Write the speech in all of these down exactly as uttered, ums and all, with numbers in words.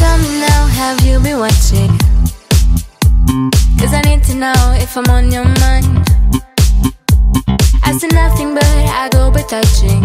tell me now, have you been watching? Cause I need to know if I'm on your mind. I see nothing but I go by touching.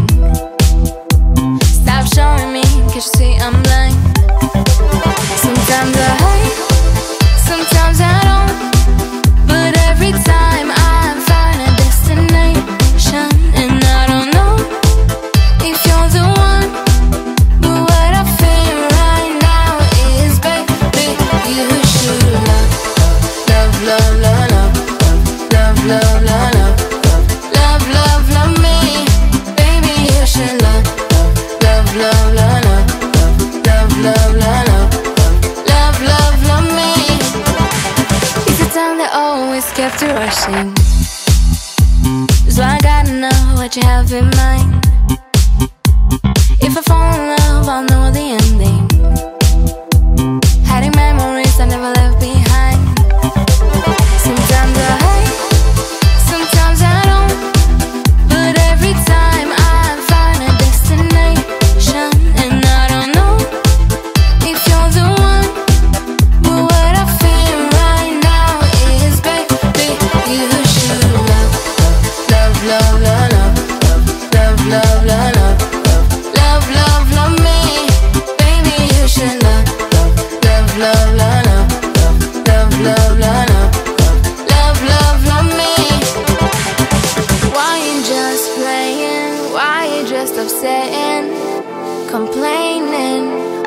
Stop showing me, cause you see I'm blind. Sometimes I hate, sometimes I don't, but every time I find a destination. And I don't know if you're the one, but what I feel right now is, baby, you should love, love, love, love, love, love, love, love, love, love, love, love me. Baby, you should love, love, love, love, love, love, love, love, love, love, love me. It's the time that always kept you rushing, so I gotta know what you have in mind. If I fall in love, I'll know the ending. Hiding memories I never left behind. Sometimes I hate, sometimes I don't, but every time I find a destination. And I don't know if you're the one, but what I feel right now is, baby, you should love, love, love, love, love, love, love, love, love. Love, love, love me. Baby, you should love, love, love, love, love, love, love, love, love, love, love me. Why you just playing? Why you just upsetting, complaining?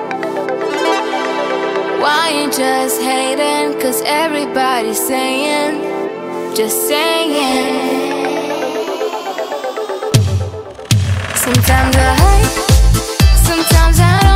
Why you just hating? Cause everybody's saying, just saying. Sometimes I hate, sometimes I don't.